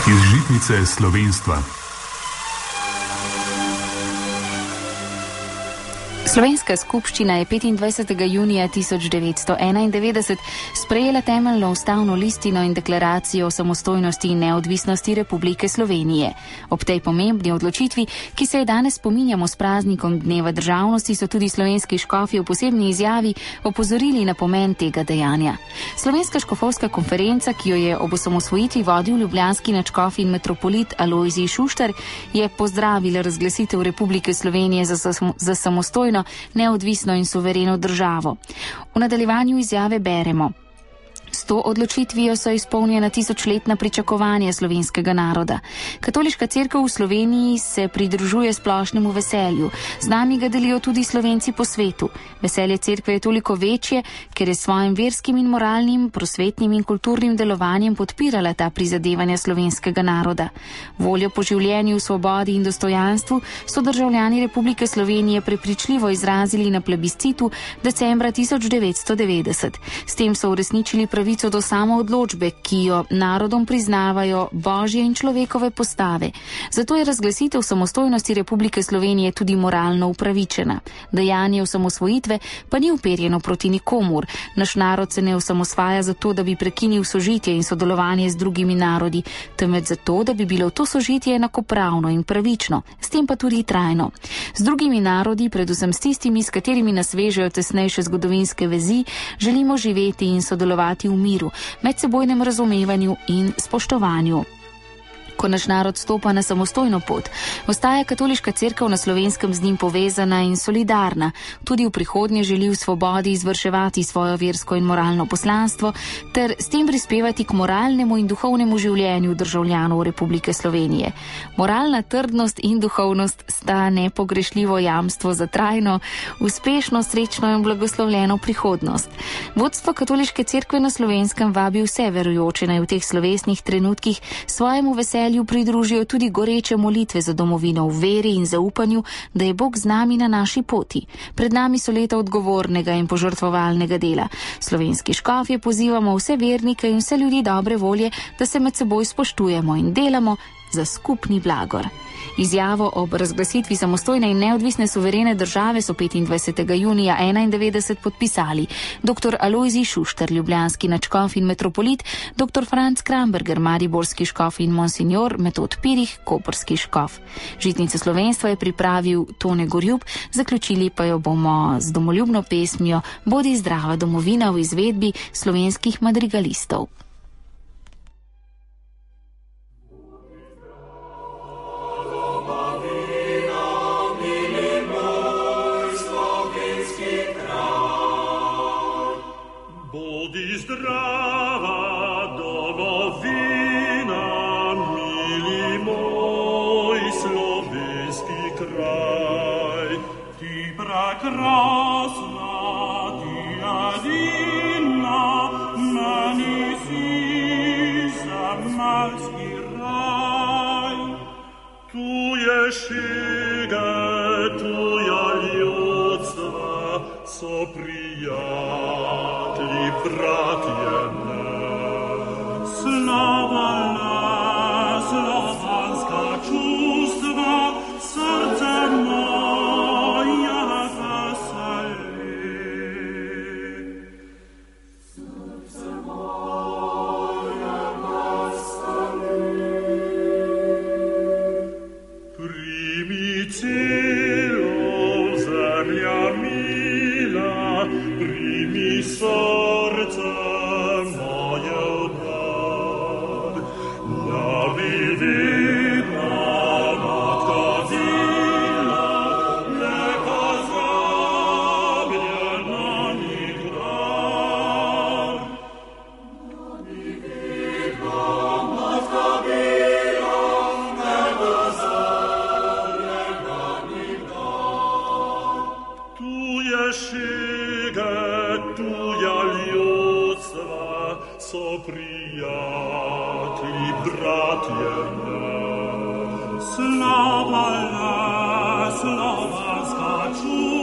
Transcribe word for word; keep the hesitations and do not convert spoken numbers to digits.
Iz žitnice slovenstva. Slovenska skupščina je petindvajsetega junija tisoč devetsto enaindevetdeset sprejela temeljno ustavno listino in deklaracijo o samostojnosti in neodvisnosti Republike Slovenije. Ob tej pomembni odločitvi, ki se je danes spominjamo s praznikom Dneva državnosti, so tudi slovenski škofi v posebni izjavi opozorili na pomen tega dejanja. Slovenska škofovska konferenca, ki jo je ob osamosvojitvi vodil ljubljanski nadškof in metropolit Alojzij Šuštar, je pozdravila razglasitev Republike Slovenije za, za samostojno, neodvisno in suvereno državo. V nadaljevanju izjave beremo: S to odločitvijo so izpolnjena tisočletna pričakovanja slovenskega naroda. Katoliška cerkev v Sloveniji se pridružuje splošnemu veselju. Z nami ga delijo tudi Slovenci po svetu. Veselje cerkve je toliko večje, ker je svojim verskim in moralnim, prosvetnim in kulturnim delovanjem podpirala ta prizadevanja slovenskega naroda. Voljo po življenju v svobodi in dostojanstvu so državljani Republike Slovenije prepričljivo izrazili na plebiscitu decembra tisoč devetsto devetdeset. S tem so uresničili pravico do samoodločbe, ki jo narodom priznavajo božje in človekove postave. Zato je razglasitev samostojnosti Republike Slovenije tudi moralno upravičena. Dejanje osamosvojitve pa ni uperjeno proti nikomur. Naš narod se ne osamosvaja zato, da bi prekinil sožitje in sodelovanje z drugimi narodi, temveč zato, da bi bilo to sožitje enakopravno in pravično, s tem pa tudi trajno. Z drugimi narodi, predvsem s tistimi, s katerimi nas vežejo tesnejše zgodovinske vezi, želimo živeti in sodelovati v miru, medsebojnem razumevanju in spoštovanju. Ko naš narod stopa na samostojno pot, ostaja katoliška cerkev na Slovenskem z njim povezana in solidarna. Tudi v prihodnje želi v svobodi izvrševati svojo versko in moralno poslanstvo ter s tem prispevati k moralnemu in duhovnemu življenju državljanov Republike Slovenije. Moralna trdnost in duhovnost sta nepogrešljivo jamstvo za trajno, uspešno, srečno in blagoslovljeno prihodnost. Vodstvo katoliške cerkve na Slovenskem vabi vse verujoče, naj v teh slovesnih trenutkih svojemu veselju pridružijo tudi goreče molitve za domovino v veri in zaupanju, da je Bog z nami na naši poti. Pred nami so leta odgovornega in požrtvovalnega dela. Slovenski škofje pozivamo vse vernike in vse ljudi dobre volje, da se med seboj spoštujemo in delamo za skupni blagor. Izjavo ob razglasitvi samostojne in neodvisne suverene države so petindvajsetega junija enaindevetdeset podpisali dr. Alojzij Šuštar, ljubljanski nadškof in metropolit, dr. Franc Kramberger, mariborski škof in monsignor Metod Pirih, koprski škof. Žitnico slovenstva je pripravil Tone Gorjub, zaključili pa jo bomo z domoljubno pesmijo Bodi zdrava domovina v izvedbi slovenskih madrigalistov. Zdrava domovina, mili moj slovenski kraj. Ti prekrasna, ti edina, meni si zemeljski raj. Tu je šige, tuja ljudstva, so prijatelji, bratje ne. Slava, slovanska čustva, srce moje veseli. Srce moje veseli. Primi celo zemlja mila, primi srce moje odad. Navidina matka vila, neka zabljena nikdar. Navidina matka vila, neka zabljena nikdar. Tu je šige, tuja ljudstva, so prijatelji, bratje ne. Slava, slovanska čustva,